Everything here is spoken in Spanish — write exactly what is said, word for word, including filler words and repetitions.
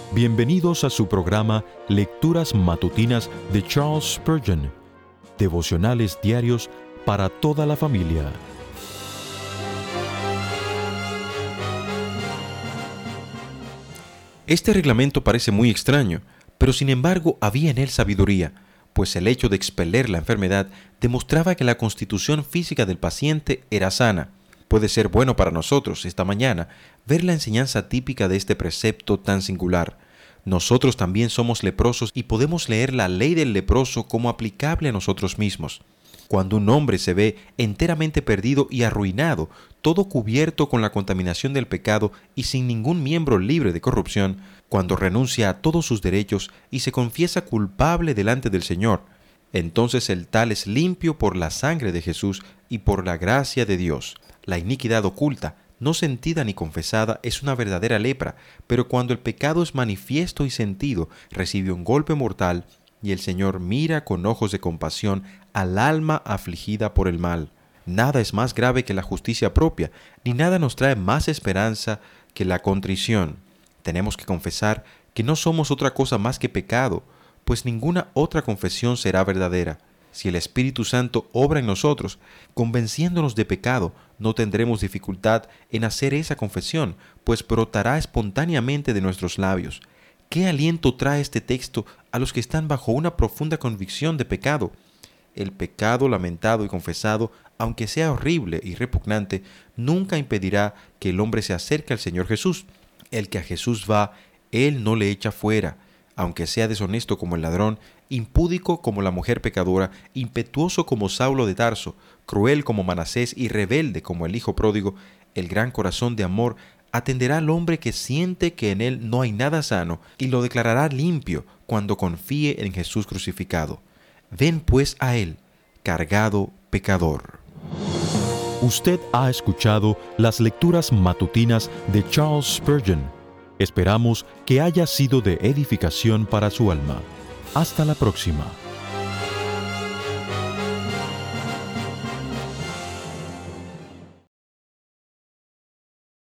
Bienvenidos a su programa Lecturas Matutinas de Charles Spurgeon, devocionales diarios para toda la familia. Este reglamento parece muy extraño, pero sin embargo había en él sabiduría, pues el hecho de expeler la enfermedad demostraba que la constitución física del paciente era sana. Puede ser bueno para nosotros esta mañana ver la enseñanza típica de este precepto tan singular. Nosotros también somos leprosos y podemos leer la ley del leproso como aplicable a nosotros mismos. Cuando un hombre se ve enteramente perdido y arruinado, todo cubierto con la contaminación del pecado y sin ningún miembro libre de corrupción, cuando renuncia a todos sus derechos y se confiesa culpable delante del Señor, entonces el tal es limpio por la sangre de Jesús y por la gracia de Dios. La iniquidad oculta, no sentida ni confesada, es una verdadera lepra, pero cuando el pecado es manifiesto y sentido, recibe un golpe mortal y el Señor mira con ojos de compasión al alma afligida por el mal. Nada es más grave que la justicia propia, ni nada nos trae más esperanza que la contrición. Tenemos que confesar que no somos otra cosa más que pecado, pues ninguna otra confesión será verdadera. Si el Espíritu Santo obra en nosotros, convenciéndonos de pecado, no tendremos dificultad en hacer esa confesión, pues brotará espontáneamente de nuestros labios. ¿Qué aliento trae este texto a los que están bajo una profunda convicción de pecado? El pecado lamentado y confesado, aunque sea horrible y repugnante, nunca impedirá que el hombre se acerque al Señor Jesús. El que a Jesús va, Él no le echa fuera. Aunque sea deshonesto como el ladrón, impúdico como la mujer pecadora, impetuoso como Saulo de Tarso, cruel como Manasés y rebelde como el hijo pródigo, el gran corazón de amor atenderá al hombre que siente que en él no hay nada sano y lo declarará limpio cuando confíe en Jesús crucificado. Ven pues a él, cargado pecador. Usted ha escuchado las lecturas matutinas de Charles Spurgeon. Esperamos que haya sido de edificación para su alma. Hasta la próxima.